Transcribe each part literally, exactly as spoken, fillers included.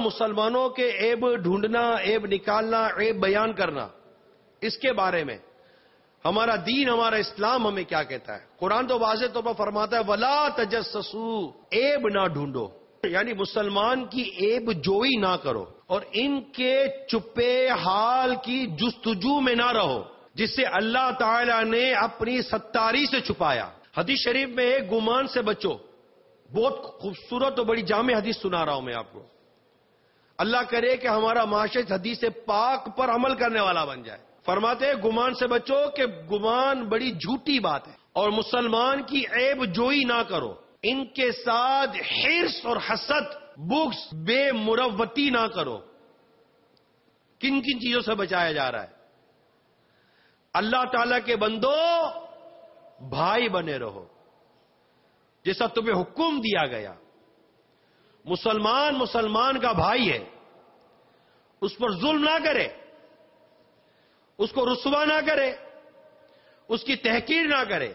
مسلمانوں کے عیب ڈھونڈنا، عیب نکالنا، عیب بیان کرنا، اس کے بارے میں ہمارا دین، ہمارا اسلام ہمیں کیا کہتا ہے؟ قرآن تو واضح طور پر فرماتا ہے وَلَا تَجَسَّسُوا، عیب نہ ڈھونڈو، یعنی مسلمان کی عیب جوئی نہ کرو اور ان کے چھپے حال کی جستجو میں نہ رہو، جس سے اللہ تعالی نے اپنی ستاری سے چھپایا۔ حدیث شریف میں ایک گمان سے بچو، بہت خوبصورت اور بڑی جامع حدیث سنا رہا ہوں میں آپ کو۔ اللہ کرے کہ ہمارا معاشرہ حدیث پاک پر عمل کرنے والا بن جائے۔ فرماتے ہیں گمان سے بچو کہ گمان بڑی جھوٹی بات ہے، اور مسلمان کی عیب جوئی نہ کرو، ان کے ساتھ حرص اور حسد، بغض، بے مروتی نہ کرو۔ کن کن چیزوں سے بچایا جا رہا ہے؟ اللہ تعالی کے بندو بھائی بنے رہو جیسا تمہیں حکم دیا گیا۔ مسلمان مسلمان کا بھائی ہے، اس پر ظلم نہ کرے، اس کو رسوا نہ کرے، اس کی تحقیر نہ کرے۔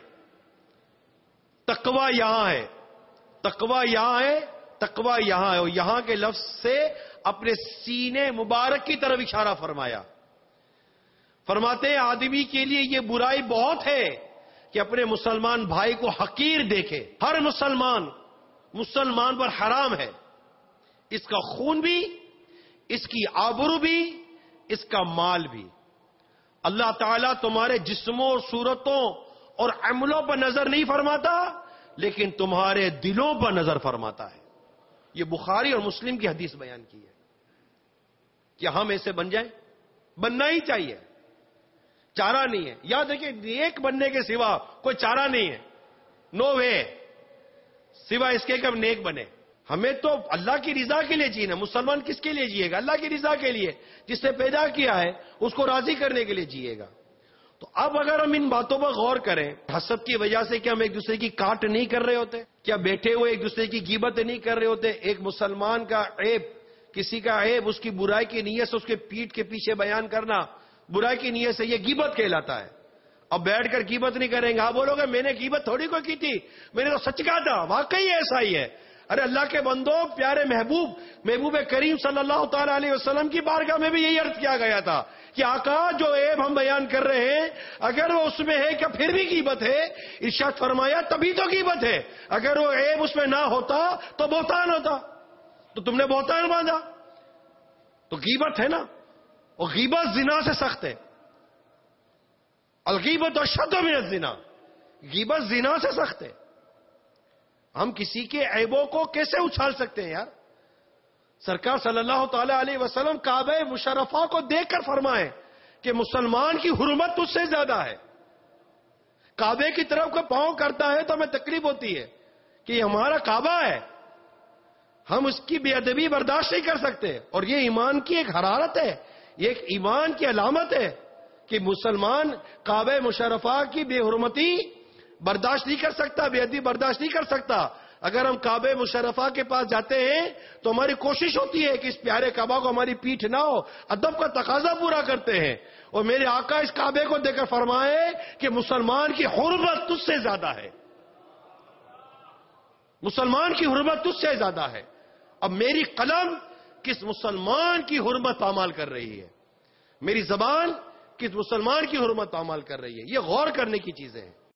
تقوی یہاں ہے، تقوی یہاں ہے، تقوی یہاں ہے، اور یہاں کے لفظ سے اپنے سینے مبارک کی طرف اشارہ فرمایا۔ فرماتے ہیں آدمی کے لیے یہ برائی بہت ہے کہ اپنے مسلمان بھائی کو حقیر دیکھے۔ ہر مسلمان مسلمان پر حرام ہے، اس کا خون بھی، اس کی آبرو بھی، اس کا مال بھی۔ اللہ تعالیٰ تمہارے جسموں اور صورتوں اور عملوں پر نظر نہیں فرماتا، لیکن تمہارے دلوں پر نظر فرماتا ہے۔ یہ بخاری اور مسلم کی حدیث بیان کی ہے۔ کیا ہم ایسے بن جائیں؟ بننا ہی چاہیے، چارہ نہیں ہے۔ یاد رکھیں نیک بننے کے سوا کوئی چارہ نہیں ہے، نو وے، سوا اس کے کہ ہم نیک بنے۔ ہمیں تو اللہ کی رضا کے لیے جینا۔ مسلمان کس کے لیے جیے گا؟ اللہ کی رضا کے لیے، جس نے پیدا کیا ہے اس کو راضی کرنے کے لیے جیے گا۔ تو اب اگر ہم ان باتوں پر غور کریں، حسد کی وجہ سے کیا ہم ایک دوسرے کی کاٹ نہیں کر رہے ہوتے؟ کیا بیٹھے ہوئے ایک دوسرے کی غیبت نہیں کر رہے ہوتے؟ ایک مسلمان کا عیب، کسی کا عیب اس کی برائی کی نیت سے اس کے پیٹھ کے پیچھے بیان کرنا، برائی کی نیت سے، یہ غیبت کہلاتا ہے۔ اب بیٹھ کر غیبت نہیں کریں گے، آپ بولو گے میں نے غیبت تھوڑی کو کی تھی، میں نے تو سچ کہا تھا۔ واقعی ایسا ہی ہے۔ ارے اللہ کے بندو، پیارے محبوب محبوب کریم صلی اللہ تعالی علیہ وسلم کی بارگاہ میں بھی یہی عرض کیا گیا تھا کہ آقا جو عیب ہم بیان کر رہے ہیں اگر وہ اس میں ہے کیا پھر بھی غیبت ہے؟ ارشاد فرمایا تبھی تو غیبت ہے، اگر وہ عیب اس میں نہ ہوتا تو بہتان ہوتا، تو تم نے بہتان باندھا، تو غیبت ہے نا۔ اور غیبت زنا سے سخت ہے۔ الغیبت اشد من الزنا، غیبت زنا سے سخت ہے۔ ہم کسی کے عیبوں کو کیسے اچھال سکتے ہیں یار؟ سرکار صلی اللہ تعالی علیہ وسلم کعبہ مشرفہ کو دیکھ کر فرمائے کہ مسلمان کی حرمت تجھ سے زیادہ ہے۔ کعبے کی طرف کوئی پاؤں کرتا ہے تو ہمیں تکلیف ہوتی ہے کہ یہ ہمارا کعبہ ہے، ہم اس کی بے ادبی برداشت نہیں کر سکتے۔ اور یہ ایمان کی ایک حرارت ہے، یہ ایک ایمان کی علامت ہے کہ مسلمان کعبہ مشرفہ کی بے حرمتی برداشت نہیں کر سکتا، بے ادبی برداشت نہیں کر سکتا۔ اگر ہم کعبہ مشرفہ کے پاس جاتے ہیں تو ہماری کوشش ہوتی ہے کہ اس پیارے کعبہ کو ہماری پیٹھ نہ ہو، ادب کا تقاضا پورا کرتے ہیں۔ اور میرے آقا اس کعبے کو دیکھ کر فرمائے کہ مسلمان کی حرمت تجھ سے زیادہ ہے، مسلمان کی حرمت تجھ سے زیادہ ہے۔ اب میری قلم کس مسلمان کی حرمت پامال کر رہی ہے، میری زبان کس مسلمان کی حرمت پامال کر رہی ہے؟ یہ غور کرنے کی چیزیں ہیں۔